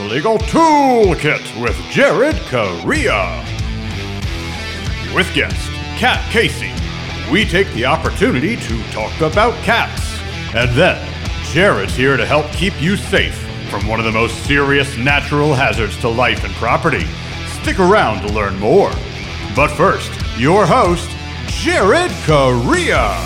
Legal Toolkit with Jared Correa. With guest Kat Casey, we take the opportunity to talk about cats. And then, Jared's here to help keep you safe from one of the most serious natural hazards to life and property. Stick around to learn more. But first, your host, Jared Correa.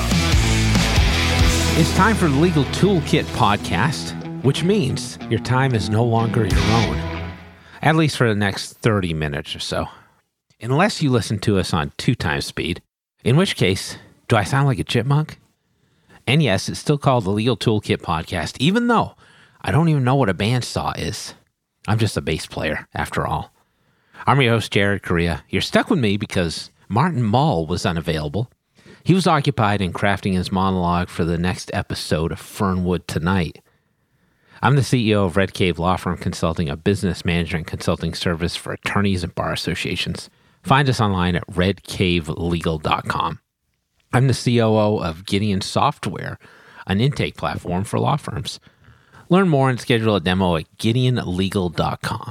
It's time for the Legal Toolkit podcast, which means your time is no longer your own, at least for the next 30 minutes or so. Unless you listen to us on 2x speed, in which case, do I sound like a chipmunk? And yes, it's still called the Legal Toolkit podcast, even though I don't even know what a bandsaw is. I'm just a bass player, after all. I'm your host, Jared Correa. You're stuck with me because Martin Mull was unavailable. He was occupied in crafting his monologue for the next episode of Fernwood Tonight. I'm the CEO of Red Cave Law Firm Consulting, a business management consulting service for attorneys and bar associations. Find us online at redcavelegal.com. I'm the COO of Gideon Software, an intake platform for law firms. Learn more and schedule a demo at gideonlegal.com.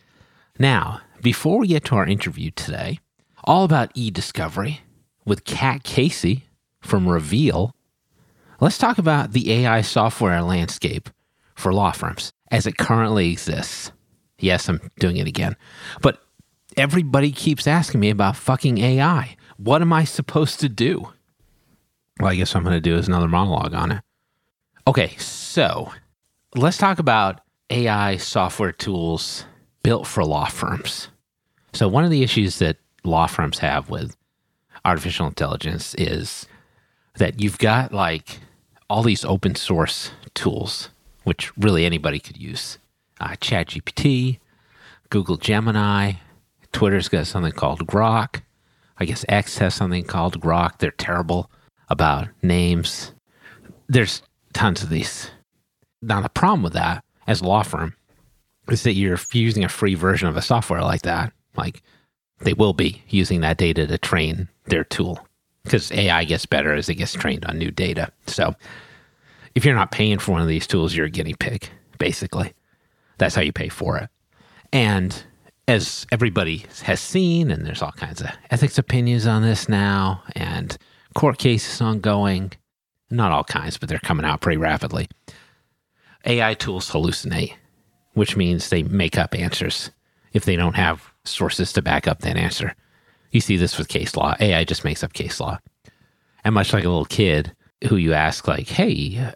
Now, before we get to our interview today, all about e-discovery with Kat Casey from Reveal, let's talk about the AI software landscape for law firms as it currently exists. Yes, I'm doing it again. But everybody keeps asking me about fucking AI. What am I supposed to do? Well, I guess what I'm going to do is another monologue on it. Okay, so let's talk about AI software tools built for law firms. So one of the issues that law firms have with artificial intelligence is that you've got like all these open source tools, which really anybody could use. ChatGPT, Google Gemini, Twitter's got something called Grok. I guess X has something called Grok. They're terrible about names. There's tons of these. Now, the problem with that as a law firm is that you're using a free version of a software like that. Like, they will be using that data to train their tool because AI gets better as it gets trained on new data. So if you're not paying for one of these tools, you're a guinea pig, basically. That's how you pay for it. And as everybody has seen, and there's all kinds of ethics opinions on this now, and court cases ongoing, not all kinds, but they're coming out pretty rapidly. AI tools hallucinate, which means they make up answers if they don't have sources to back up that answer. You see this with case law. AI just makes up case law. And much like a little kid who you ask, like, hey,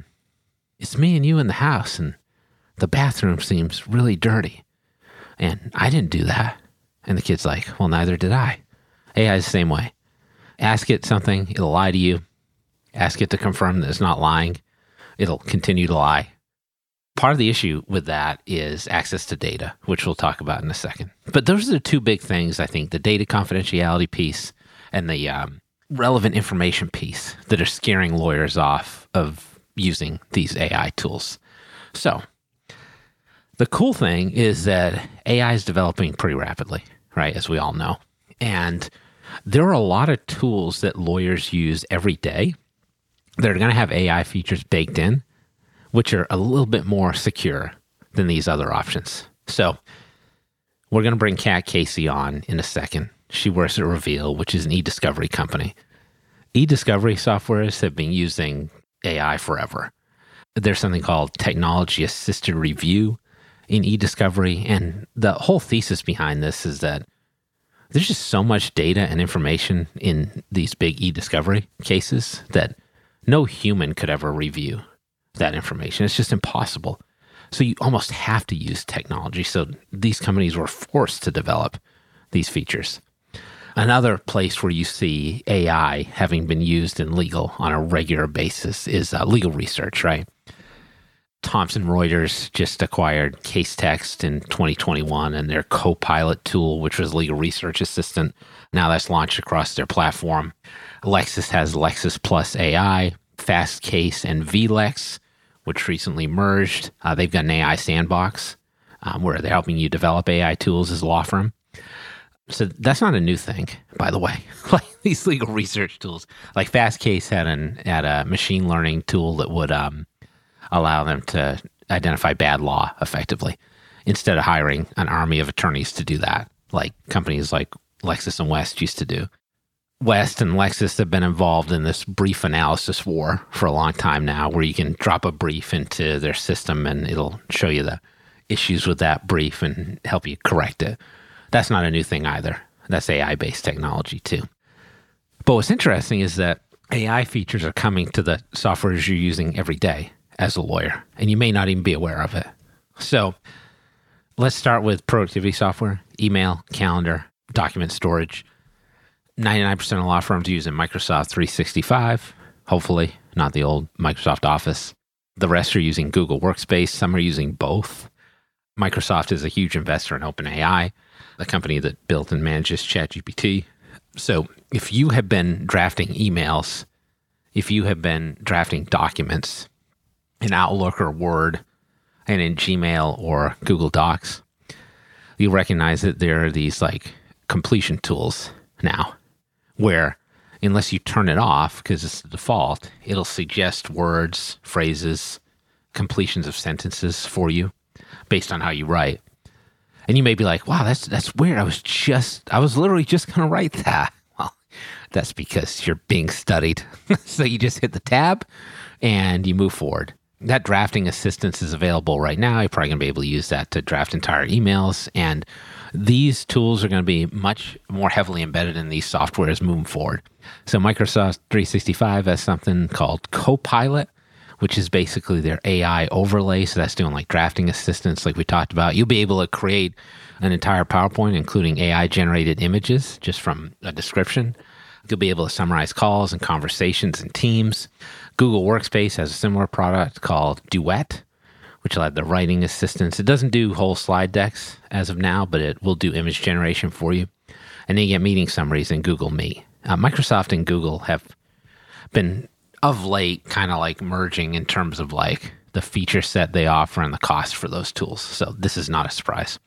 it's me and you in the house, and the bathroom seems really dirty. And I didn't do that. And the kid's like, well, neither did I. AI is the same way. Ask it something, it'll lie to you. Ask it to confirm that it's not lying, it'll continue to lie. Part of the issue with that is access to data, which we'll talk about in a second. But those are the two big things, I think, the data confidentiality piece and the relevant information piece that are scaring lawyers off of using these AI tools. So the cool thing is that AI is developing pretty rapidly, right, as we all know. And there are a lot of tools that lawyers use every day that are going to have AI features baked in, which are a little bit more secure than these other options. So we're going to bring Kat Casey on in a second. She works at Reveal, which is an e-discovery company. E-discovery softwares have been using AI forever. There's something called technology-assisted review in e-discovery, and the whole thesis behind this is that there's just so much data and information in these big e-discovery cases that no human could ever review that information. It's just impossible. So you almost have to use technology. So these companies were forced to develop these features. Another place where you see AI having been used in legal on a regular basis is legal research, right? Thomson Reuters just acquired Casetext in 2021 and their Copilot tool, which was Legal Research Assistant. Now that's launched across their platform. Lexis has Lexis Plus AI, Fastcase, and VLex, which recently merged. They've got an AI sandbox where they're helping you develop AI tools as a law firm. So that's not a new thing, by the way. Like these legal research tools, like Fastcase had a machine learning tool that would allow them to identify bad law effectively. instead of hiring an army of attorneys to do that, like companies like Lexis and West used to do. West and Lexis have been involved in this brief analysis war for a long time now, where you can drop a brief into their system and it'll show you the issues with that brief and help you correct it. That's not a new thing either. That's AI-based technology too. But what's interesting is that AI features are coming to the softwares you're using every day as a lawyer, and you may not even be aware of it. So let's start with productivity software, email, calendar, document storage. 99% of law firms using Microsoft 365, hopefully, not the old Microsoft Office. The rest are using Google Workspace. Some are using both. Microsoft is a huge investor in OpenAI, the company that built and manages ChatGPT. So if you have been drafting emails, if you have been drafting documents in Outlook or Word and in Gmail or Google Docs, you'll recognize that there are these like completion tools now, where unless you turn it off, because it's the default, it'll suggest words, phrases, completions of sentences for you based on how you write. And you may be like, wow, that's weird. I was literally just going to write that. Well, that's because you're being studied. So you just hit the tab and you move forward. That drafting assistance is available right now. You're probably going to be able to use that to draft entire emails. And these tools are going to be much more heavily embedded in these softwares moving forward. So Microsoft 365 has something called Copilot, which is basically their AI overlay. So that's doing like drafting assistance like we talked about. You'll be able to create an entire PowerPoint, including AI-generated images just from a description. You'll be able to summarize calls and conversations in Teams. Google Workspace has a similar product called Duet, which will have the writing assistance. It doesn't do whole slide decks as of now, but it will do image generation for you. And then you get meeting summaries in Google Meet. Microsoft and Google have been of late kind of like merging in terms of like the feature set they offer and the cost for those tools. So this is not a surprise.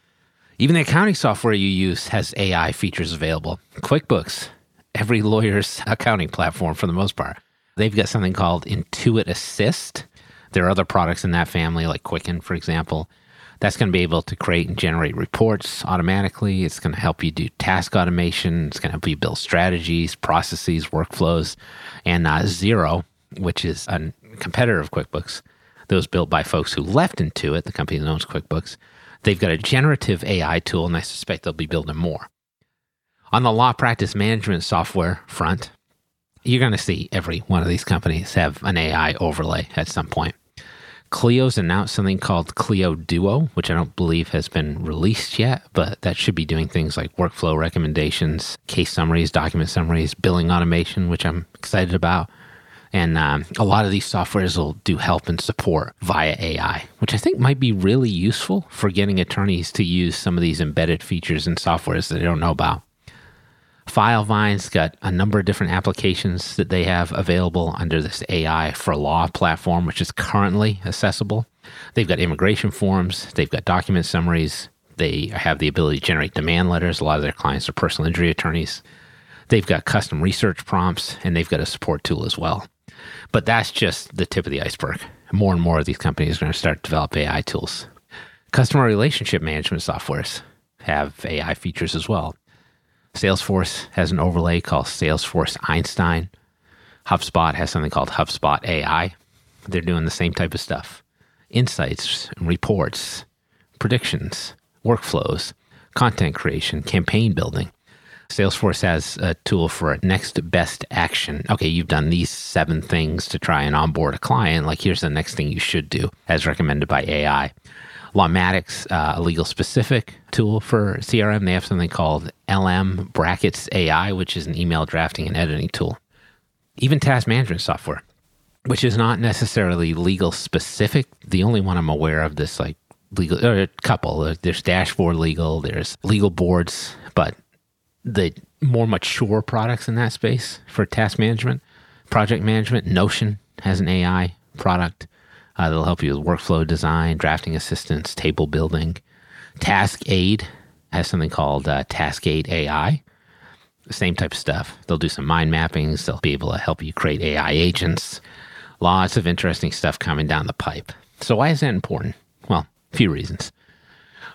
Even the accounting software you use has AI features available. QuickBooks, every lawyer's accounting platform for the most part, they've got something called Intuit Assist. There are other products in that family, like Quicken, for example. That's going to be able to create and generate reports automatically. It's going to help you do task automation. It's going to help you build strategies, processes, workflows. And Xero, which is a competitor of QuickBooks, those built by folks who left Intuit, the company that owns QuickBooks, they've got a generative AI tool, and I suspect they'll be building more. On the law practice management software front, you're going to see every one of these companies have an AI overlay at some point. Clio's announced something called Clio Duo, which I don't believe has been released yet, but that should be doing things like workflow recommendations, case summaries, document summaries, billing automation, which I'm excited about. And a lot of these softwares will do help and support via AI, which I think might be really useful for getting attorneys to use some of these embedded features and softwares that they don't know about. Filevine's got a number of different applications that they have available under this AI for Law platform, which is currently accessible. They've got immigration forms. They've got document summaries. They have the ability to generate demand letters. A lot of their clients are personal injury attorneys. They've got custom research prompts, and they've got a support tool as well. But that's just the tip of the iceberg. More and more of these companies are going to start to develop AI tools. Customer relationship management softwares have AI features as well. Salesforce has an overlay called Salesforce Einstein. HubSpot has something called HubSpot AI. They're doing the same type of stuff. Insights, reports, predictions, workflows, content creation, campaign building. Salesforce has a tool for a next best action. Okay, you've done these 7 things to try and onboard a client. Like, here's the next thing you should do as recommended by AI. Lawmatics, a legal specific tool for CRM. They have something called LM Brackets AI, which is an email drafting and editing tool. Even task management software, which is not necessarily legal specific. The only one I'm aware of this like legal, or a couple. There's Dashboard Legal, there's Legal Boards, but the more mature products in that space for task management, project management, Notion has an AI product. That'll help you with workflow design, drafting assistance, table building. TaskAid has something called TaskAid AI. The same type of stuff. They'll do some mind mappings. They'll be able to help you create AI agents. Lots of interesting stuff coming down the pipe. So why is that important? Well, a few reasons.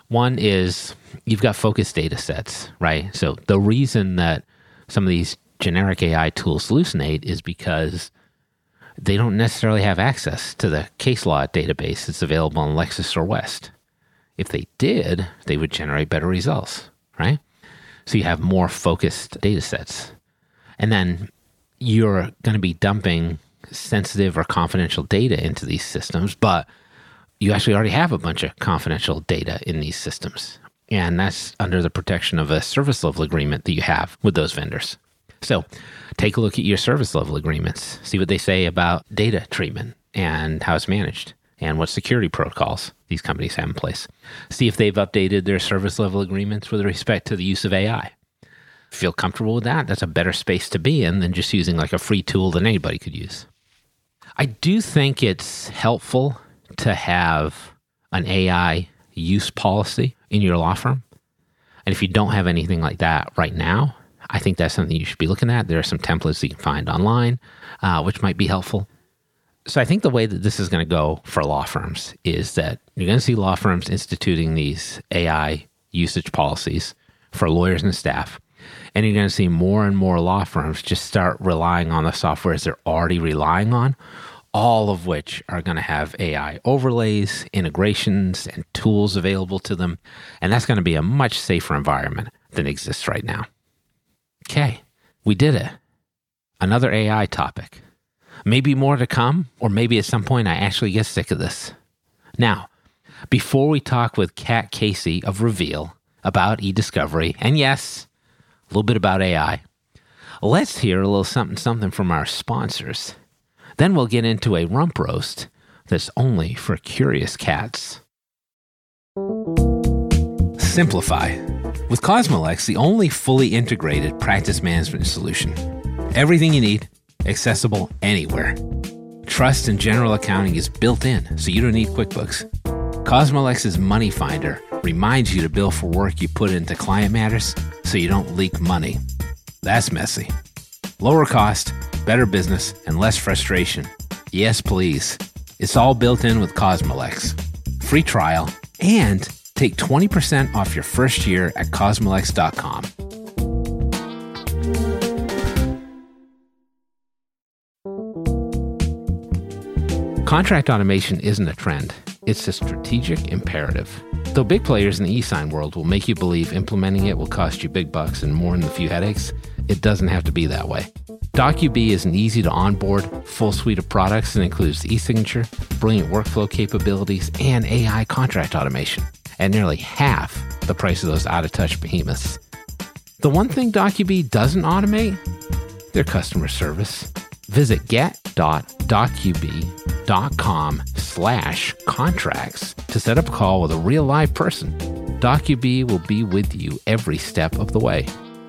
One is you've got focused data sets, right? So the reason that some of these generic AI tools hallucinate is because they don't necessarily have access to the case law database that's available in Lexis or West. If they did, they would generate better results, right? So you have more focused data sets. And then you're going to be dumping sensitive or confidential data into these systems, but you actually already have a bunch of confidential data in these systems. And that's under the protection of a service level agreement that you have with those vendors. So take a look at your service level agreements, see what they say about data treatment and how it's managed and what security protocols these companies have in place. See if they've updated their service level agreements with respect to the use of AI. Feel comfortable with that? That's a better space to be in than just using like a free tool that anybody could use. I do think it's helpful to have an AI use policy in your law firm. And if you don't have anything like that right now, I think that's something you should be looking at. There are some templates you can find online, which might be helpful. So I think the way that this is going to go for law firms is that you're going to see law firms instituting these AI usage policies for lawyers and staff. And you're going to see more and more law firms just start relying on the softwares they're already relying on, all of which are going to have AI overlays, integrations, and tools available to them. And that's going to be a much safer environment than exists right now. Okay, we did it. Another AI topic. Maybe more to come, or maybe at some point I actually get sick of this. Now, before we talk with Kat Casey of Reveal about eDiscovery, and yes, a little bit about AI, let's hear a little something from our sponsors. Then we'll get into a rump roast that's only for curious cats. Simplify. With Cosmolex, the only fully integrated practice management solution. Everything you need, accessible anywhere. Trust and general accounting is built in, so you don't need QuickBooks. Cosmolex's Money Finder reminds you to bill for work you put into client matters so you don't leak money. That's messy. Lower cost, better business, and less frustration. Yes, please. It's all built in with Cosmolex. Free trial and take 20% off your first year at cosmolex.com. Contract automation isn't a trend. It's a strategic imperative. Though big players in the e-sign world will make you believe implementing it will cost you big bucks and more than a few headaches, it doesn't have to be that way. DocuBee is an easy to onboard, full suite of products that includes e-signature, brilliant workflow capabilities, and AI contract automation at nearly half the price of those out-of-touch behemoths. The one thing DocuBee doesn't automate? Their customer service. Visit get.docubee.com/contracts to set up a call with a real live person. DocuBee will be with you every step of the way.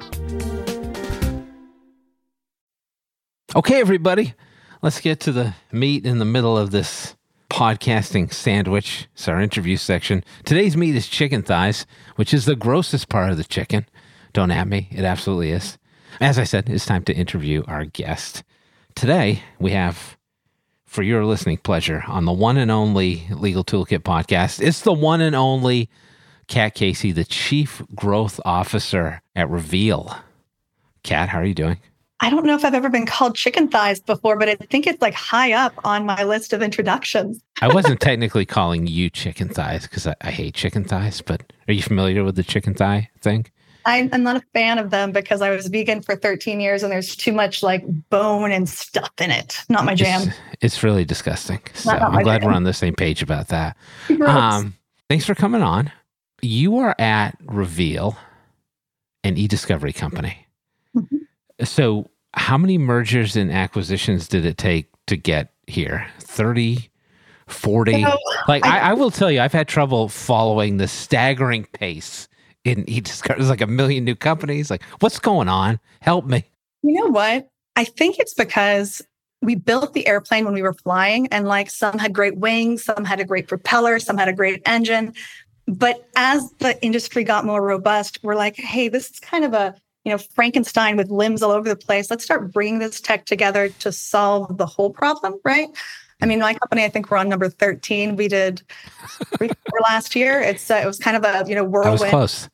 Okay, everybody, let's get to the meat in the middle of this podcasting sandwich. It's our interview section. Today's meat is chicken thighs, which is the grossest part of the chicken. Don't at me. It absolutely is. As I said, it's time to interview our guest. Today, we have, for your listening pleasure, on the one and only Legal Toolkit podcast, it's the one and only Kat Casey, the Chief Growth Officer at Reveal. Kat, how are you doing? I don't know if I've ever been called chicken thighs before, but I think it's like high up on my list of introductions. I wasn't technically calling you chicken thighs because I hate chicken thighs, but are you familiar with the chicken thigh thing? I'm not a fan of them because I was vegan for 13 years and there's too much like bone and stuff in it. Not my jam. It's really disgusting. So I'm glad we're on the same page about that. Thanks for coming on. You are at Reveal, an e-discovery company. Mm-hmm. So how many mergers and acquisitions did it take to get here? 30, 40? I will tell you, I've had trouble following the staggering pace in e-discovery. There's like a million new companies. Like, what's going on? Help me. You know what? I think it's because we built the airplane when we were flying, and like some had great wings, some had a great propeller, some had a great engine. But as the industry got more robust, we're like, hey, this is kind of a Frankenstein with limbs all over the place. Let's start bringing this tech together to solve the whole problem, right? I mean, my company, I think we're on number 13. We did 3 last year. It was kind of a, whirlwind. I was close.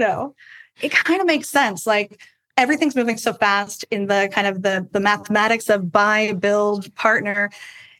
It kind of makes sense. Like everything's moving so fast in the kind of the mathematics of buy, build, partner.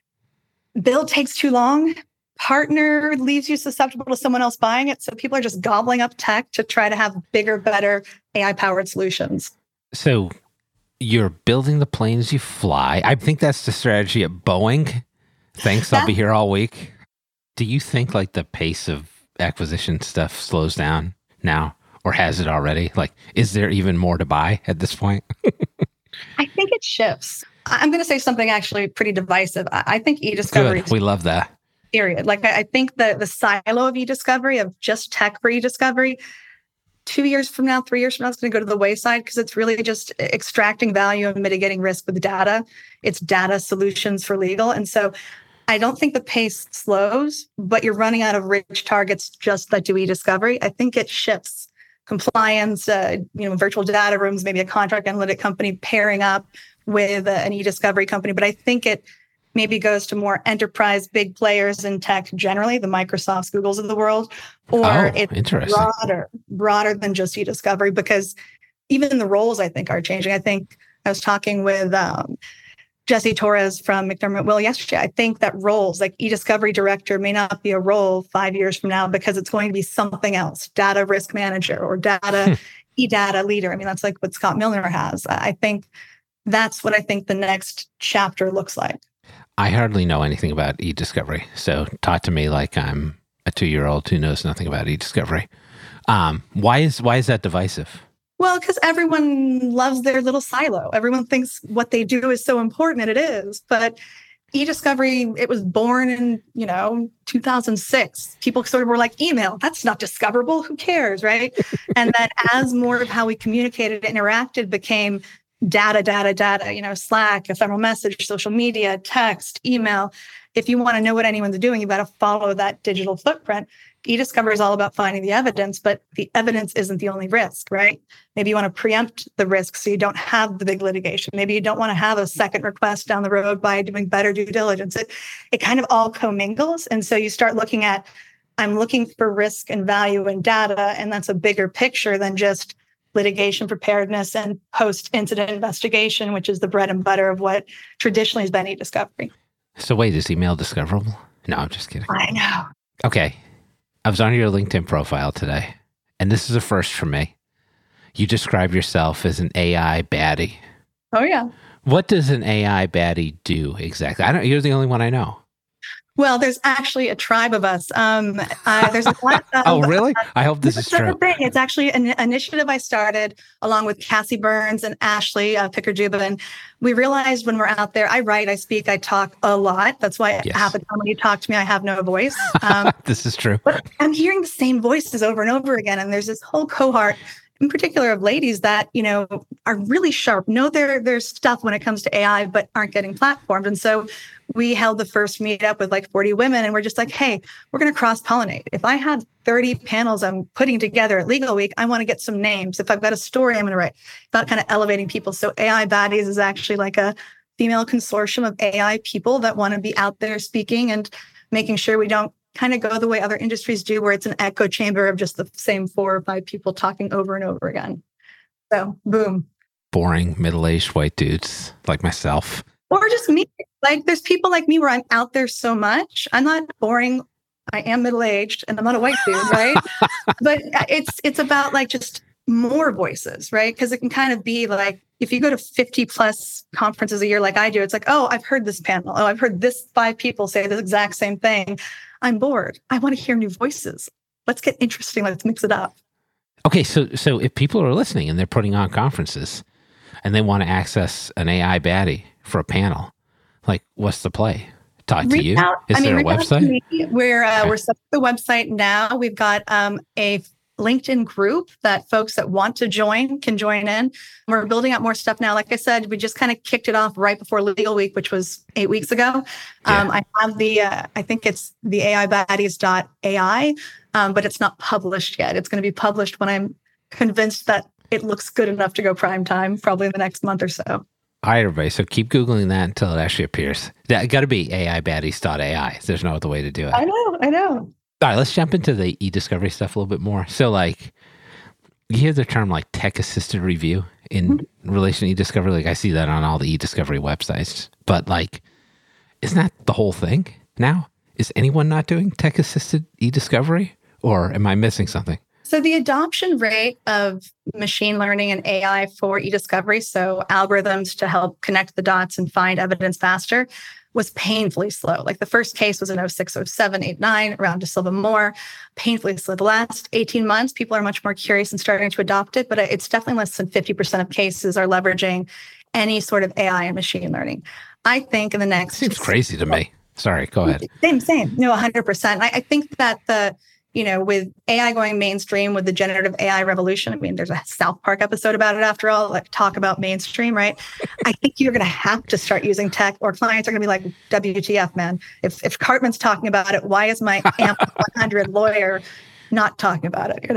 Build takes too long. Partner leaves you susceptible to someone else buying it. So people are just gobbling up tech to try to have bigger, better AI-powered solutions. So you're building the planes you fly. I think that's the strategy at Boeing. Thanks, I'll be here all week. Do you think like the pace of acquisition stuff slows down now, or has it already? Like, is there even more to buy at this point? I think it shifts. I'm going to say something actually pretty divisive. I think e-discovery. Good. We love that. Period. Like I think the silo of e-discovery, of just tech for e-discovery, 2 years from now, 3 years from now, it's going to go to the wayside because it's really just extracting value and mitigating risk with data. It's data solutions for legal. And so I don't think the pace slows, but you're running out of rich targets just that do e-discovery. I think it shifts. Compliance, virtual data rooms, maybe a contract analytic company pairing up with an e-discovery company. But I think it maybe goes to more enterprise, big players in tech generally, the Microsofts, Googles of the world, or it's broader than just e-discovery, because even the roles I think are changing. I think I was talking with Jesse Torres from McDermott Will yesterday. I think that roles like e-discovery director may not be a role 5 years from now because it's going to be something else, data risk manager or data e-data leader. I mean, that's like what Scott Milner has. I think that's what I think the next chapter looks like. I hardly know anything about e-discovery. So talk to me like I'm a 2-year-old who knows nothing about e-discovery. Why is that divisive? Well, because everyone loves their little silo. Everyone thinks what they do is so important, and it is. But e-discovery, it was born in, 2006. People sort of were like, email, that's not discoverable. Who cares, right? And then as more of how we communicated and interacted became data, Slack, ephemeral message, social media, text, email. If you want to know what anyone's doing, you've got to follow that digital footprint. E-discovery is all about finding the evidence, but the evidence isn't the only risk, right? Maybe you want to preempt the risk so you don't have the big litigation. Maybe you don't want to have a second request down the road by doing better due diligence. It kind of all commingles. And so you start looking at, I'm looking for risk and value in data, and that's a bigger picture than just litigation preparedness and post-incident investigation, which is the bread and butter of what traditionally has been e-discovery. So wait, is email discoverable? No, I'm just kidding. I know. Okay. I was on your LinkedIn profile today, and this is a first for me. You describe yourself as an AI baddie. Oh, yeah. What does an AI baddie do exactly? You're the only one I know. Well, there's actually a tribe of us. There's a lot of, oh, really? I hope this is true. It's actually an initiative I started along with Cassie Burns and Ashley Picker-Dubin. We realized when we're out there, I write, I speak, I talk a lot. That's why half the time when you talk to me, I have no voice. This is true. But I'm hearing the same voices over and over again. And there's this whole cohort, in particular of ladies that, are really sharp, know their stuff when it comes to AI, but aren't getting platformed. And so we held the first meetup with like 40 women, and we're just like, hey, we're going to cross-pollinate. If I have 30 panels I'm putting together at Legal Week, I want to get some names. If I've got a story I'm going to write, about kind of elevating people. So AI Baddies is actually like a female consortium of AI people that want to be out there speaking and making sure we don't kind of go the way other industries do, where it's an echo chamber of just the same 4 or 5 people talking over and over again. So, boom. Boring middle-aged white dudes like myself. Or just me. Like, there's people like me where I'm out there so much. I'm not boring. I am middle-aged and I'm not a white dude, right? But it's about like just more voices, right? Because it can kind of be like, if you go to 50 plus conferences a year like I do, it's like, oh, I've heard this panel. Oh, I've heard this 5 people say the exact same thing. I'm bored. I want to hear new voices. Let's get interesting. Let's mix it up. Okay, so if people are listening and they're putting on conferences and they want to access an AI baddie for a panel, like, what's the play? Talk to you? Is there a website? We're set up the website now. We've got a LinkedIn group that folks that want to join can join in. We're building out more stuff now. Like I said, we just kind of kicked it off right before Legal Week, which was 8 weeks ago. I have I think it's the AIBaddies.ai, but it's not published yet. It's going to be published when I'm convinced that it looks good enough to go prime time probably in the next month or so. All right, everybody. So keep Googling that until it actually appears. That got to be AIbaddies.ai. There's no other way to do it. I know. All right, let's jump into the e-discovery stuff a little bit more. So like, you hear the term like tech-assisted review in relation to e-discovery. Like I see that on all the e-discovery websites. But like, isn't that the whole thing now? Is anyone not doing tech-assisted e-discovery? Or am I missing something? So the adoption rate of machine learning and AI for e-discovery, so algorithms to help connect the dots and find evidence faster, was painfully slow. Like the first case was in 06, 07, 8, 9, around DeSilva Moore, painfully slow. The last 18 months, people are much more curious and starting to adopt it, but it's definitely less than 50% of cases are leveraging any sort of AI and machine learning. I think in the next... Seems crazy to me. Sorry, go ahead. Same. No, 100%. I think that with AI going mainstream with the generative AI revolution, I mean, there's a South Park episode about it after all, like talk about mainstream, right? I think you're going to have to start using tech or clients are going to be like, WTF, man. If Cartman's talking about it, why is my AMP 100 lawyer not talking about it,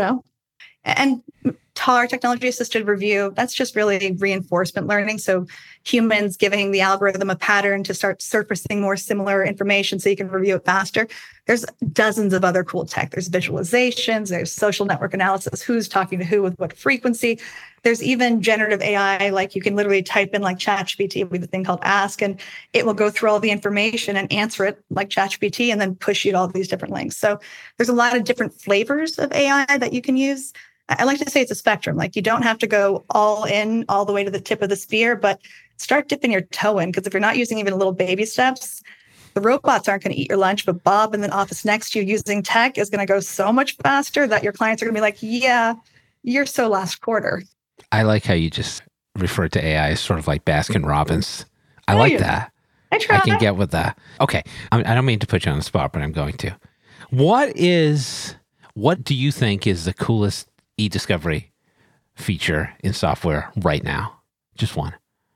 And TAR, technology assisted review, that's just really reinforcement learning. So humans giving the algorithm a pattern to start surfacing more similar information so you can review it faster. There's dozens of other cool tech. There's visualizations, there's social network analysis, who's talking to who with what frequency. There's even generative AI, like you can literally type in like ChatGPT with a thing called Ask, and it will go through all the information and answer it like ChatGPT and then push you to all these different links. So there's a lot of different flavors of AI that you can use. I like to say it's a spectrum. Like you don't have to go all in, all the way to the tip of the spear, but start dipping your toe in. Because if you're not using even little baby steps, the robots aren't going to eat your lunch, but Bob in the office next to you using tech is going to go so much faster that your clients are going to be like, yeah, you're so last quarter. I like how you just referred to AI as sort of like Baskin Robbins. I like that. I can get with that. Okay. I don't mean to put you on the spot, but I'm going to. What do you think is the coolest e-discovery feature in software right now? Just one.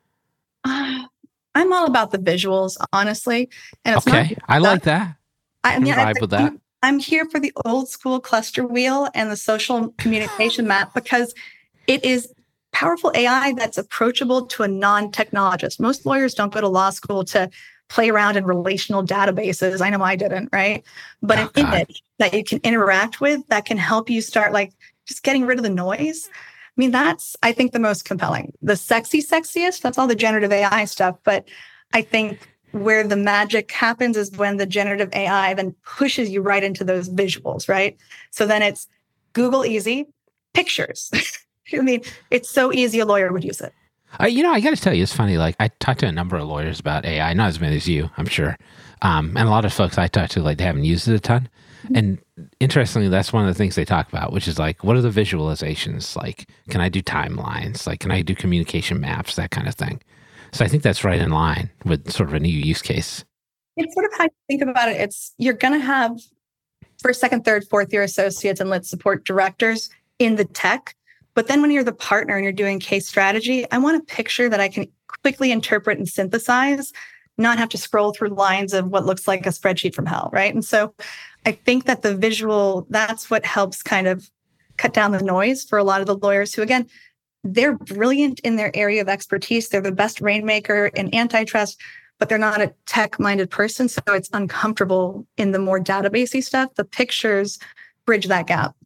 I'm all about the visuals, honestly. And it's okay. I like that. I vibe with that. I'm here for the old school cluster wheel and the social communication map because it is powerful AI that's approachable to a non-technologist. Most lawyers don't go to law school to play around in relational databases. I know I didn't, right? But an image that you can interact with that can help you start like just getting rid of the noise. I mean, that's, I think, the most compelling. The sexiest, that's all the generative AI stuff. But I think where the magic happens is when the generative AI then pushes you right into those visuals, right? So then it's Google easy, pictures. I mean, it's so easy a lawyer would use it. I got to tell you, it's funny. Like I talked to a number of lawyers about AI, not as many as you, I'm sure. And a lot of folks I talk to, like they haven't used it a ton. And interestingly, that's one of the things they talk about, which is like, what are the visualizations? Like, can I do timelines? Like, can I do communication maps? That kind of thing. So I think that's right in line with sort of a new use case. It's sort of how you think about it. You're going to have first, second, third, fourth year associates and lit support directors in the tech. But then when you're the partner and you're doing case strategy, I want a picture that I can quickly interpret and synthesize, not have to scroll through lines of what looks like a spreadsheet from hell, right? And so I think that the visual, that's what helps kind of cut down the noise for a lot of the lawyers who, again, they're brilliant in their area of expertise. They're the best rainmaker in antitrust, but they're not a tech-minded person. So it's uncomfortable in the more databasey stuff. The pictures bridge that gap.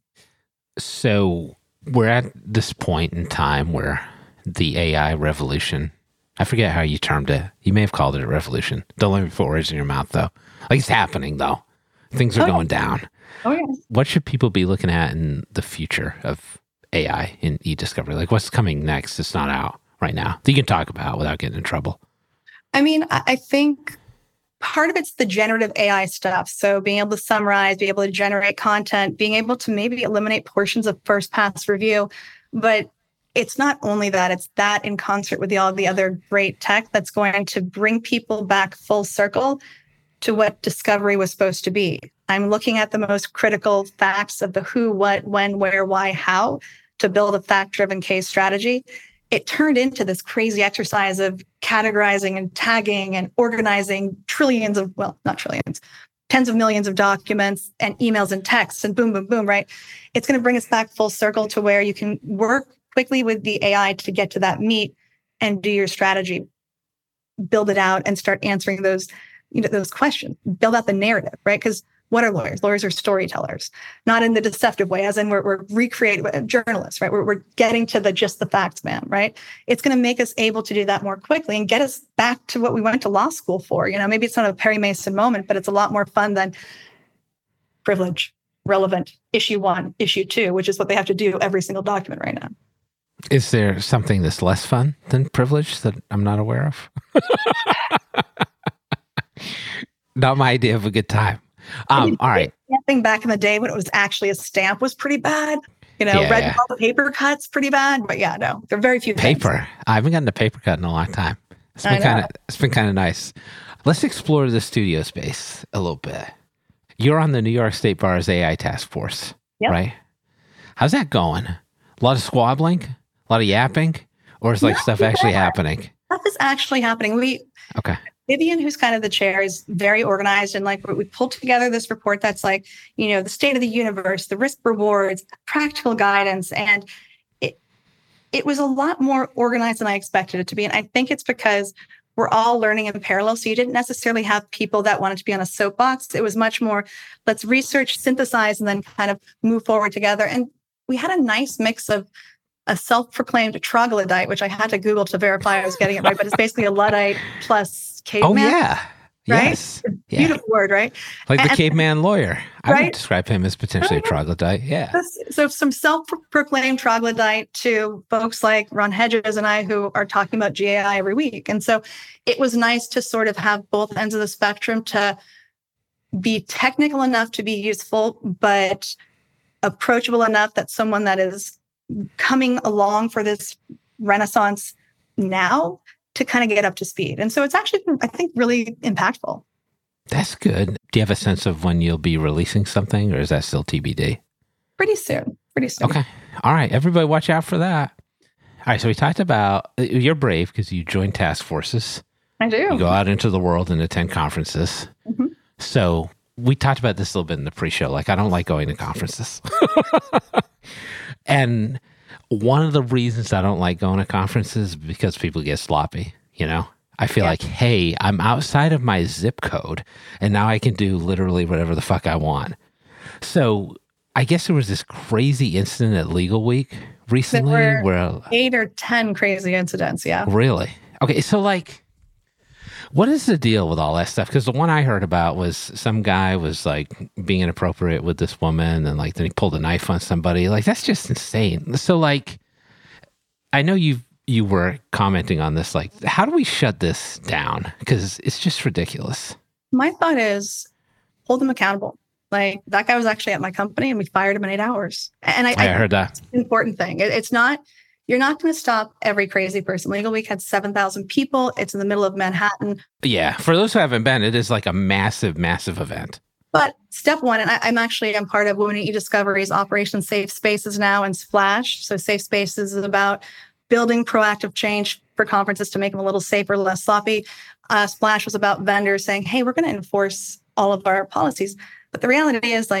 So we're at this point in time where the AI revolution, I forget how you termed it. You may have called it a revolution. Don't let me put words in your mouth, though. Like, it's happening, though. Things are going down. Oh, yeah. What should people be looking at in the future of AI in e-discovery? Like, what's coming next that's not out right now that you can talk about without getting in trouble? I mean, I think part of it's the generative AI stuff. So being able to summarize, being able to generate content, being able to maybe eliminate portions of first pass review. But it's not only that, it's that in concert with all the other great tech that's going to bring people back full circle to what discovery was supposed to be. I'm looking at the most critical facts of the who, what, when, where, why, how to build a fact-driven case strategy. It turned into this crazy exercise of categorizing and tagging and organizing trillions of, well, not trillions, tens of millions of documents and emails and texts and boom, boom, boom, right? It's going to bring us back full circle to where you can work quickly with the AI to get to that meat and do your strategy, build it out and start answering those, those questions, build out the narrative, right? Because what are lawyers? Lawyers are storytellers, not in the deceptive way, as in we're recreating journalists, right? We're getting to the facts, man, right? It's going to make us able to do that more quickly and get us back to what we went to law school for. Maybe it's not a Perry Mason moment, but it's a lot more fun than privilege, relevant, issue 1, issue 2, which is what they have to do every single document right now. Is there something that's less fun than privilege that I'm not aware of? Not my idea of a good time. All right. Stamping back in the day when it was actually a stamp was pretty bad. Red paper cuts pretty bad. But yeah, no, there are very few paper. things. I haven't gotten a paper cut in a long time. It's been kind of nice. Let's explore the studio space a little bit. You're on the New York State Bar's AI task force, right? How's that going? A lot of squabbling, a lot of yapping, or is stuff actually happening? Stuff is actually happening. Okay. Vivian, who's kind of the chair, is very organized, and we pulled together this report that's the state of the universe, the risk rewards, practical guidance, and it was a lot more organized than I expected it to be. And I think it's because we're all learning in parallel. So you didn't necessarily have people that wanted to be on a soapbox. It was much more, let's research, synthesize, and then kind of move forward together. And we had a nice mix of a self-proclaimed troglodyte, which I had to Google to verify I was getting it right, but it's basically a Luddite plus caveman. Oh, yeah. Right? Yes. Beautiful word, right? Like the caveman lawyer. I right? would describe him as potentially a troglodyte. Yeah. So some self-proclaimed troglodyte to folks like Ron Hedges and I who are talking about GAI every week. And so it was nice to sort of have both ends of the spectrum, to be technical enough to be useful, but approachable enough that someone that is coming along for this renaissance now to kind of get up to speed. And so it's actually, I think, really impactful. That's good. Do you have a sense of when you'll be releasing something, or is that still TBD? Pretty soon. Okay. All right. Everybody watch out for that. All right. So we talked about, you're brave because you join task forces. I do. You go out into the world and attend conferences. Mm-hmm. So we talked about this a little bit in the pre-show. I don't like going to conferences. And one of the reasons I don't like going to conferences is because people get sloppy, I feel like, hey, I'm outside of my zip code and now I can do literally whatever the fuck I want. So I guess there was this crazy incident at Legal Week recently where 8 or 10 crazy incidents. Yeah. Really? Okay. So what is the deal with all that stuff? Because the one I heard about was some guy was being inappropriate with this woman, and then he pulled a knife on somebody. That's just insane. So I know you were commenting on this. How do we shut this down? Because it's just ridiculous. My thought is hold them accountable. That guy was actually at my company and we fired him in 8 hours. And I heard that. It's an important thing. It's not. You're not going to stop every crazy person. Legal Week had 7,000 people. It's in the middle of Manhattan. Yeah. For those who haven't been, it is a massive, massive event. But step one, and I'm part of Women in E-Discovery's Operation Safe Spaces now and Splash. So Safe Spaces is about building proactive change for conferences to make them a little safer, less sloppy. Splash was about vendors saying, hey, we're going to enforce all of our policies. But the reality is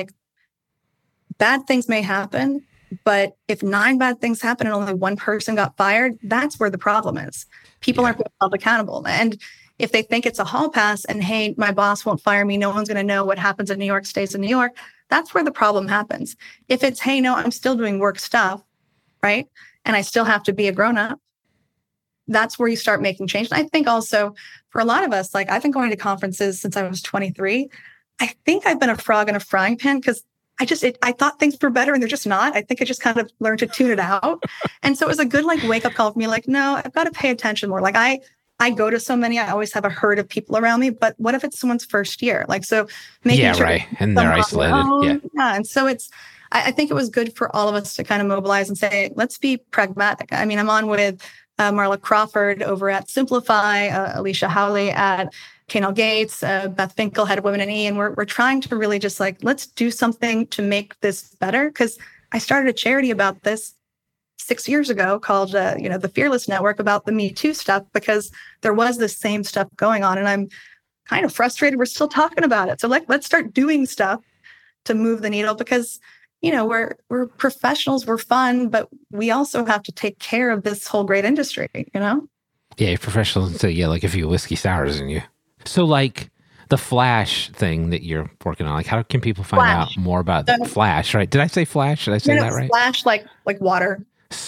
bad things may happen. But if 9 bad things happen and only 1 person got fired, that's where the problem is. People aren't being held accountable. And if they think it's a hall pass and, hey, my boss won't fire me, no one's going to know what happens in New York stays in New York, that's where the problem happens. If it's, hey, no, I'm still doing work stuff, right? And I still have to be a grown-up, that's where you start making change. And I think also for a lot of us, I've been going to conferences since I was 23. I think I've been a frog in a frying pan because I thought things were better and they're just not. I think I just kind of learned to tune it out. And so it was a good wake up call for me. No, I've got to pay attention more. I go to so many, I always have a herd of people around me, but what if it's someone's first year? So making sure right. And they're isolated. Yeah. And so I think it was good for all of us to kind of mobilize and say, let's be pragmatic. I mean, I'm on with Marla Crawford over at Simplify, Alicia Howley at Canal Gates, Beth Finkel, head of Women in E, and we're trying to really just let's do something to make this better. Because I started a charity about this 6 years ago called, the Fearless Network, about the Me Too stuff, because there was this same stuff going on, and I'm kind of frustrated we're still talking about it. So let's start doing stuff to move the needle, because we're professionals, we're fun, but we also have to take care of this whole great industry, Yeah, you're professional. So yeah, like a few whiskey sours in you. So like the Flash thing that you're working on, like how can people find out more about Flash, right? Did I say Flash? Did I say that right? Flash, like water.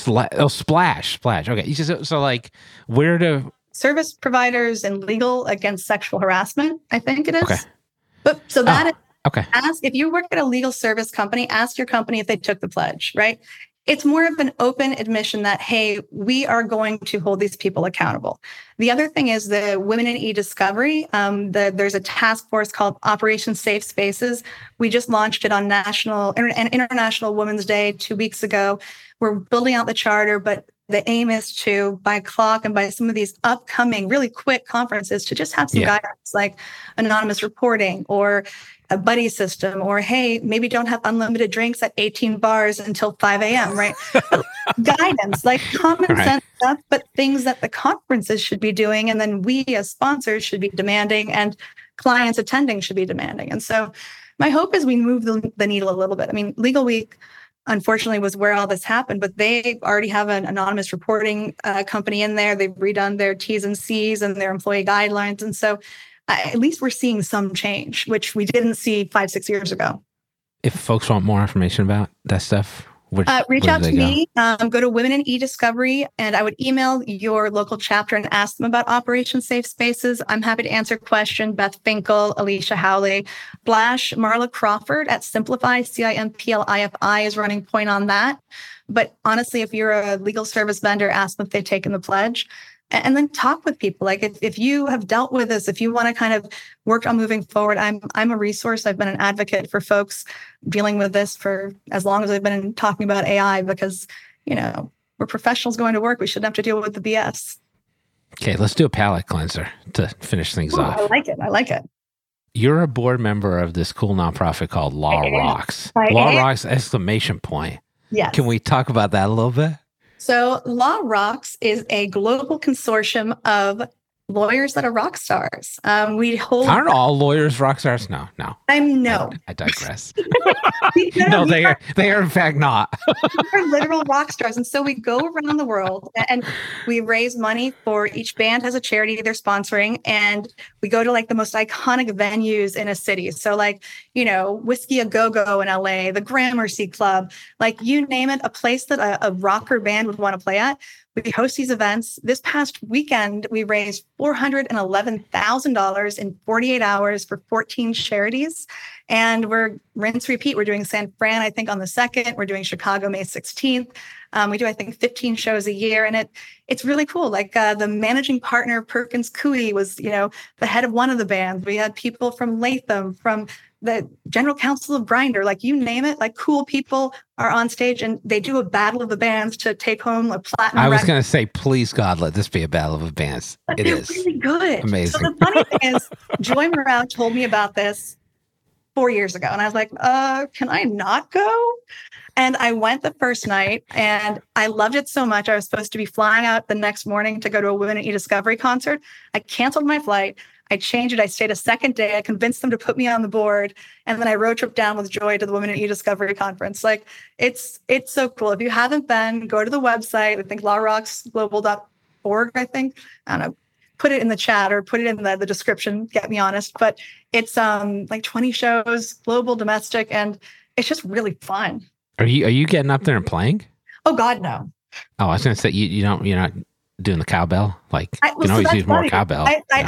Splash. Okay. So like where to... Service providers and legal against sexual harassment, I think it is. Okay. But so that is, okay. If you work at a legal service company, ask your company if they took the pledge, right? It's more of an open admission that, hey, we are going to hold these people accountable. The other thing is the Women in E-Discovery. There's a task force called Operation Safe Spaces. We just launched it on International Women's Day 2 weeks ago. We're building out the charter, but the aim is to, by clock and by some of these upcoming really quick conferences, to just have some guidance like anonymous reporting or a buddy system, or, hey, maybe don't have unlimited drinks at 18 bars until 5 a.m., right? Guidance, like common sense stuff, but things that the conferences should be doing. And then we as sponsors should be demanding and clients attending should be demanding. And so my hope is we move the needle a little bit. I mean, Legal Week, unfortunately, was where all this happened, but they already have an anonymous reporting company in there. They've redone their T's and C's and their employee guidelines. And so at least we're seeing some change, which we didn't see 5-6 years ago. If folks want more information about that stuff, reach out to me. Go to Women in E-Discovery, and I would email your local chapter and ask them about Operation Safe Spaces. I'm happy to answer questions. Beth Finkel, Alicia Howley, Blash, Marla Crawford at Simplify, CIMPLIFI is running point on that. But honestly, if you're a legal service vendor, ask them if they've taken the pledge. And then talk with people. Like if you have dealt with this, if you want to kind of work on moving forward, I'm a resource. I've been an advocate for folks dealing with this for as long as I've been talking about AI, because, we're professionals going to work. We shouldn't have to deal with the BS. Okay, let's do a palate cleanser to finish things off. I like it. You're a board member of this cool nonprofit called Law Rocks. Law Rocks, exclamation point. Yes. Can we talk about that a little bit? So Law Rocks is a global consortium of lawyers that are rock stars. Aren't all lawyers rock stars? No. I digress. No, they are in fact not. They're literal rock stars. And so we go around the world and we raise money for each band has a charity they're sponsoring. And we go to like the most iconic venues in a city. So like, Whiskey A Go-Go in LA, the Gramercy Club, like you name it, a place that a rocker band would want to play at. We host these events. This past weekend, we raised $411,000 in 48 hours for 14 charities. And we're rinse repeat. We're doing San Fran, I think, on the 2nd. We're doing Chicago, May 16th. We do, I think, 15 shows a year. And it's really cool. Like the managing partner, Perkins Coie, was, the head of one of the bands. We had people from Latham, from the general counsel of Grindr, like you name it, like cool people are on stage and they do a battle of the bands to take home a platinum. I was going to say, please God, let this be a battle of the bands. But they're really good. Amazing. So the funny thing is, Joy Morrow told me about this 4 years ago. And I was like, can I not go? And I went the first night and I loved it so much. I was supposed to be flying out the next morning to go to a Women in E-Discovery concert. I canceled my flight. I changed it. I stayed a second day. I convinced them to put me on the board. And then I road trip down with Joy to the Women in E-Discovery conference. Like it's so cool. If you haven't been, go to the website. I think lawrocksglobal.org, I think. I don't know. Put it in the chat or put it in the description, get me honest. But it's like 20 shows, global, domestic, and it's just really fun. Are you getting up there and playing? Oh God, no. Oh, I was going to say you're not doing the cowbell. Like you can always use more cowbell.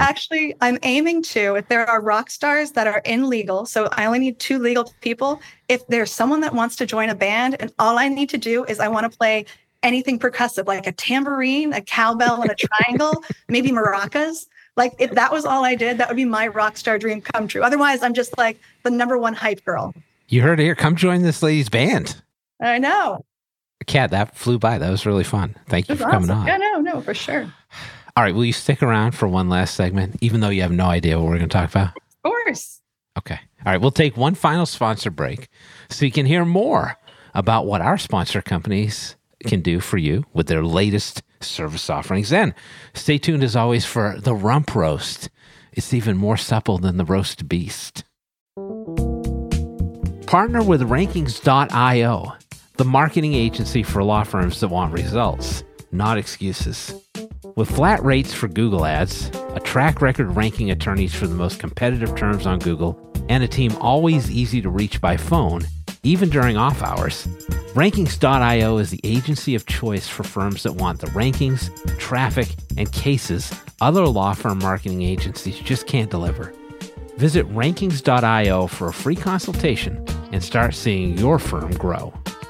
I'm aiming to. If there are rock stars that are in legal, so I only need 2 legal people. If there's someone that wants to join a band, and all I need to do is I want to play anything percussive, like a tambourine, a cowbell, and a triangle, maybe maracas. Like if that was all I did, that would be my rock star dream come true. Otherwise, I'm just like the #1 hype girl. You heard it here. Come join this lady's band. I know. Kat, that flew by. That was really fun. Thank you for coming on. Yeah, no, for sure. All right. Will you stick around for one last segment, even though you have no idea what we're going to talk about? Of course. Okay. All right. We'll take one final sponsor break so you can hear more about what our sponsor companies can do for you with their latest service offerings. Then stay tuned as always for the rump roast. It's even more supple than the roast beast. Partner with Rankings.io, the marketing agency for law firms that want results, not excuses. With flat rates for Google Ads, a track record ranking attorneys for the most competitive terms on Google, and a team always easy to reach by phone, even during off hours, Rankings.io is the agency of choice for firms that want the rankings, traffic, and cases other law firm marketing agencies just can't deliver. Visit Rankings.io for a free consultation and start seeing your firm grow.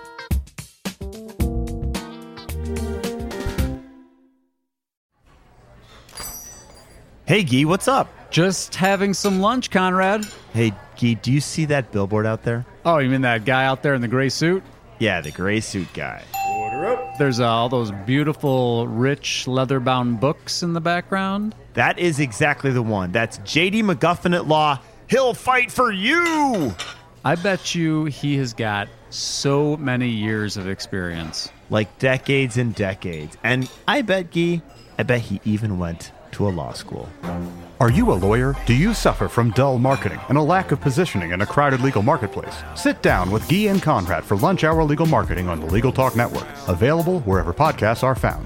Hey, Guy, what's up? Just having some lunch, Conrad. Hey, Guy, do you see that billboard out there? Oh, you mean that guy out there in the gray suit? Yeah, the gray suit guy. Order up. There's all those beautiful, rich, leather-bound books in the background. That is exactly the one. That's J.D. McGuffin at Law. He'll fight for you! I bet you he has got so many years of experience. Like decades and decades. And I bet he even went to a law school. Are you a lawyer? Do you suffer from dull marketing and a lack of positioning in a crowded legal marketplace? Sit down with Guy and Conrad for Lunch Hour Legal Marketing on the Legal Talk Network. Available wherever podcasts are found.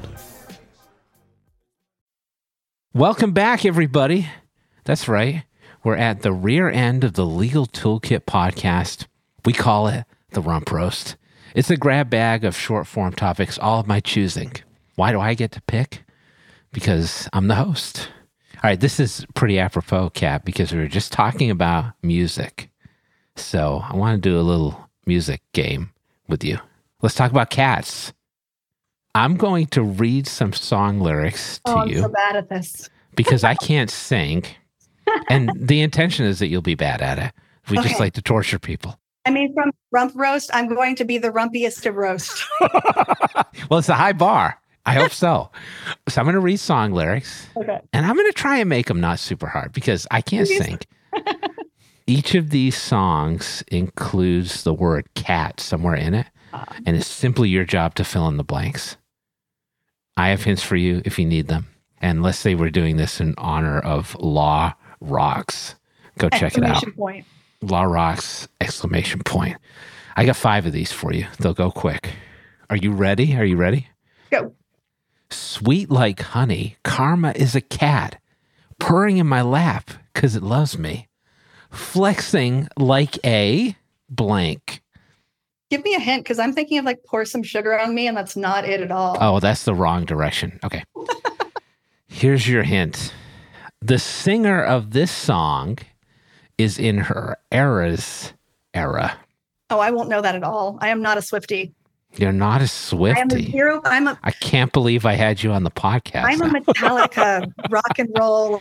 Welcome back, everybody. That's right. We're at the rear end of the Legal Toolkit podcast. We call it the Rump Roast. It's a grab bag of short-form topics, all of my choosing. Why do I get to pick? Because I'm the host. All right, this is pretty apropos, Kat, because we were just talking about music. So I want to do a little music game with you. Let's talk about cats. I'm going to read some song lyrics to you. I'm so bad at this. Because I can't sing. And the intention is that you'll be bad at it. We just like to torture people. I mean, from Rump Roast, I'm going to be the rumpiest of roast. Well, it's a high bar. I hope so. So I'm going to read song lyrics. Okay. And I'm going to try and make them not super hard because I can't sing. Each of these songs includes the word cat somewhere in it. And it's simply your job to fill in the blanks. I have hints for you if you need them. And let's say we're doing this in honor of Law Rocks. Go check it out. Point. Law Rocks, exclamation point. I got 5 of these for you. They'll go quick. Are you ready? Are you ready? Go. Sweet like honey, karma is a cat, purring in my lap because it loves me, flexing like a blank. Give me a hint, because I'm thinking of like pour some sugar on me, and that's not it at all. Oh, that's the wrong direction. Okay. Here's your hint. The singer of this song is in her era's era. Oh, I won't know that at all. I am not a Swiftie. You're not a Swiftie. I am a zero. I can't believe I had you on the podcast. I'm a Metallica rock and roll,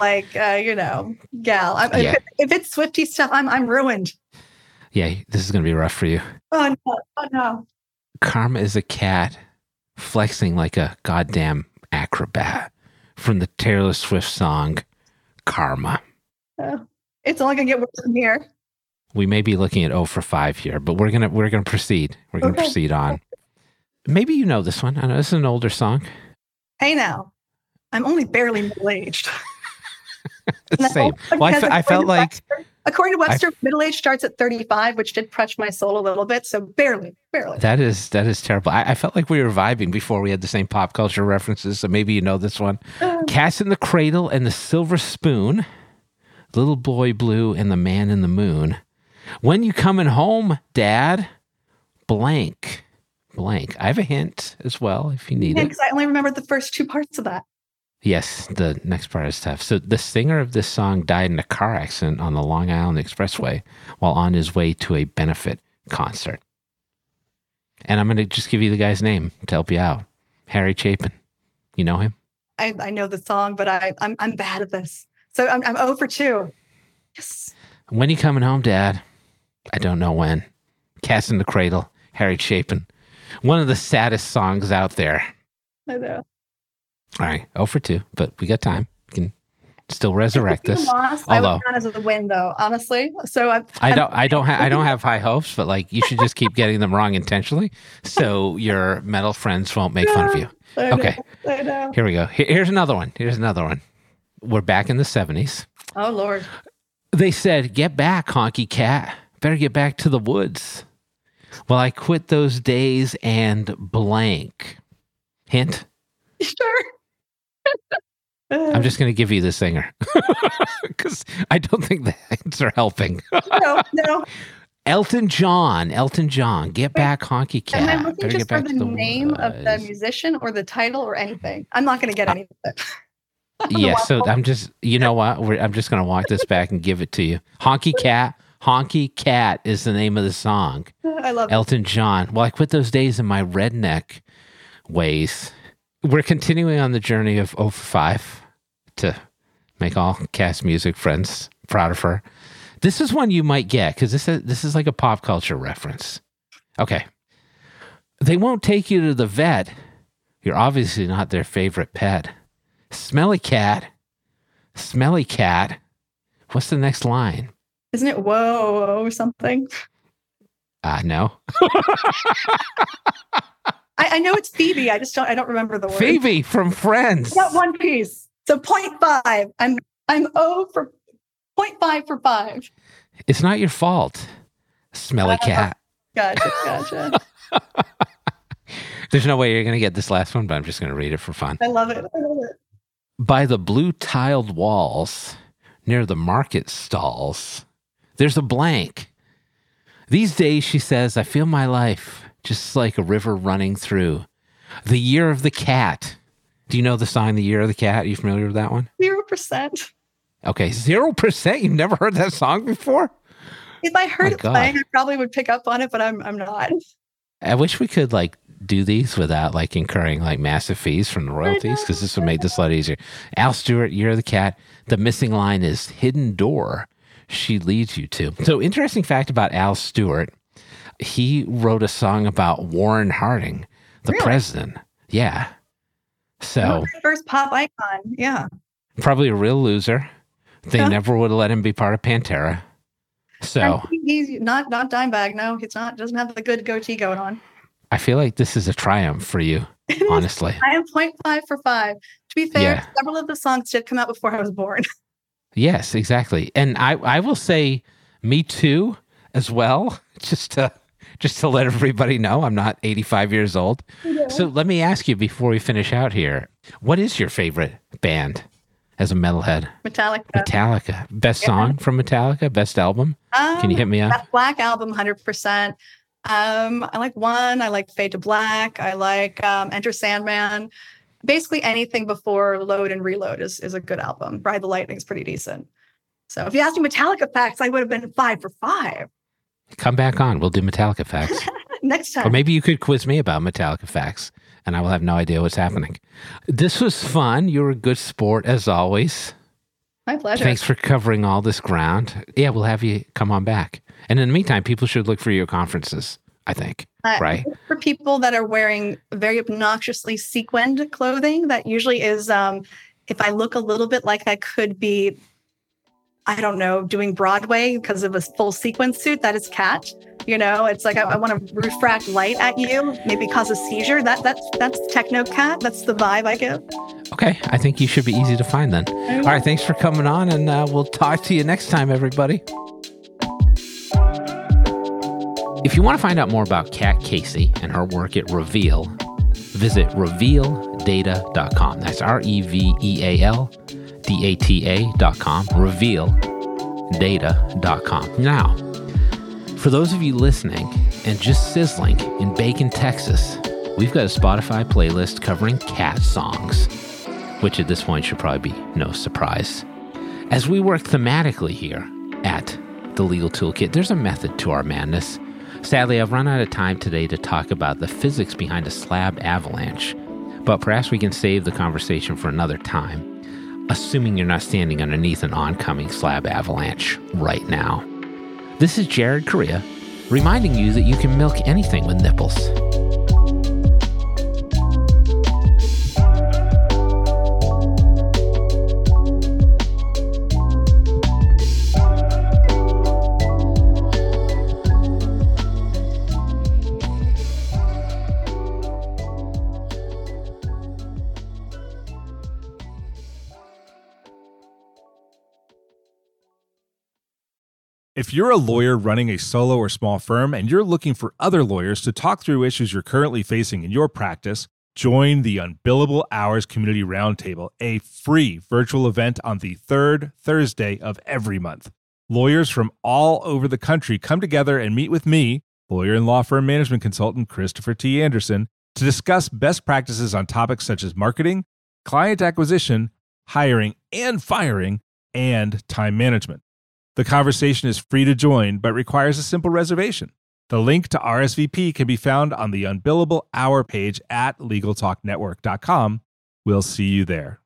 gal. If it's Swiftie stuff, I'm ruined. Yeah, this is going to be rough for you. Oh no. Karma is a cat flexing like a goddamn acrobat from the Taylor Swift song Karma. It's only going to get worse from here. We may be looking at 0 for 5 here, but we're gonna proceed. We're gonna proceed on. Maybe you know this one. I know this is an older song. Hey now, I'm only barely middle-aged. Same. Well, I felt like according to Webster, middle age starts at 35, which did crush my soul a little bit. So barely. That is terrible. I felt like we were vibing before we had the same pop culture references. So maybe you know this one. Cats in the Cradle and the Silver Spoon, Little Boy Blue and the Man in the Moon. When you coming home, Dad? Blank. I have a hint as well if you need it. Because I only remembered the first 2 parts of that. Yes, the next part is tough. So the singer of this song died in a car accident on the Long Island Expressway while on his way to a benefit concert. And I'm going to just give you the guy's name to help you out. Harry Chapin. You know him? I know the song, but I'm bad at this. So I'm 0 for 2. Yes. When you coming home, Dad? I don't know when. Cats in the Cradle, Harry Chapin. One of the saddest songs out there. I know. All right, 0 for 2, but we got time. We can still resurrect this. Lost, I would count as a win, though, honestly. So I don't have high hopes, but like you should just keep getting them wrong intentionally, so your metal friends won't make fun of you. Okay, I know. Here we go. Here's another one. We're back in the 70s. Oh Lord. They said, "Get back, honky cat. Better get back to the woods. Well, I quit those days and blank. Hint? Sure. I'm just going to give you the singer because I don't think the hints are helping. No. Elton John, get back, honky cat. Am I looking Better just get for back the to name of the woods. musician or the title or anything? I'm not going to get any of it. Yeah, so I'm just, you know what? I'm just going to walk this back and give it to you. Honky Cat is the name of the song. I love it. Elton John. Well, I quit those days in my redneck ways. We're continuing on the journey of 0 for 5 to make all Cat's music friends proud of her. This is one you might get because this is like a pop culture reference. Okay. They won't take you to the vet. You're obviously not their favorite pet. Smelly cat. What's the next line? Isn't it whoa something? No. I know it's Phoebe. I don't remember the word. Phoebe from Friends. I got one piece. So 0.5. I'm 0 for 0.5 for 5. It's not your fault. Smelly cat. Gotcha. There's no way you're going to get this last one, but I'm just going to read it for fun. I love it. By the blue tiled walls near the market stalls, there's a blank. These days, she says, I feel my life just like a river running through. The Year of the Cat. Do you know the song, The Year of the Cat? Are you familiar with that one? 0%. Okay, 0%? You've never heard that song before? If I heard My it God. playing, I probably would pick up on it, but I'm not. I wish we could do these without incurring massive fees from the royalties, because this would make this a lot easier. Al Stewart, Year of the Cat. The missing line is hidden door she leads you to. So interesting fact about Al Stewart, he wrote a song about Warren Harding, the Really? president. Yeah. So My first pop icon. Yeah. probably a real loser. They Yeah. never would have let him be part of Pantera. So He's not Dimebag. No, he's not. Doesn't have the good goatee going on. I feel like this is a triumph for you, honestly. I am 0.5 for 5. To be fair, Yeah. several of the songs did come out before I was born. Yes, exactly. And I will say me too as well, just to let everybody know I'm not 85 years old. So let me ask you before we finish out here, what is your favorite band as a metalhead? Metallica. Best song from Metallica? Best album? Can you hit me up? That Black album, 100%. I like One. I like Fade to Black. I like Enter Sandman. Basically anything before Load and Reload is a good album. Ride the Lightning is pretty decent. So if you asked me Metallica facts, I would have been 5 for 5. Come back on. We'll do Metallica facts. Next time. Or maybe you could quiz me about Metallica facts, and I will have no idea what's happening. This was fun. You were a good sport, as always. My pleasure. Thanks for covering all this ground. Yeah, we'll have you come on back. And in the meantime, people should look for your conferences, I think. Right? For people that are wearing very obnoxiously sequined clothing, that usually is, if I look a little bit like I could be, I don't know, doing Broadway because of a full sequin suit, that is Cat. You know, it's like I want to refract light at you, maybe cause a seizure. That's Techno Cat. That's the vibe I give. Okay, I think you should be easy to find then. All right, thanks for coming on, and we'll talk to you next time, everybody. If you want to find out more about Kat Casey and her work at Reveal, visit revealdata.com. That's REVEALDATA.com. Revealdata.com. Now, for those of you listening and just sizzling in Bacon, Texas, we've got a Spotify playlist covering Cat songs, which at this point should probably be no surprise. As we work thematically here at the Legal Toolkit, there's a method to our madness. Sadly, I've run out of time today to talk about the physics behind a slab avalanche, but perhaps we can save the conversation for another time, assuming you're not standing underneath an oncoming slab avalanche right now. This is Jared Correa, reminding you that you can milk anything with nipples. If you're a lawyer running a solo or small firm and you're looking for other lawyers to talk through issues you're currently facing in your practice, join the Unbillable Hours Community Roundtable, a free virtual event on the third Thursday of every month. Lawyers from all over the country come together and meet with me, lawyer and law firm management consultant Christopher T. Anderson, to discuss best practices on topics such as marketing, client acquisition, hiring and firing, and time management. The conversation is free to join, but requires a simple reservation. The link to RSVP can be found on the Unbillable Hour page at LegalTalkNetwork.com. We'll see you there.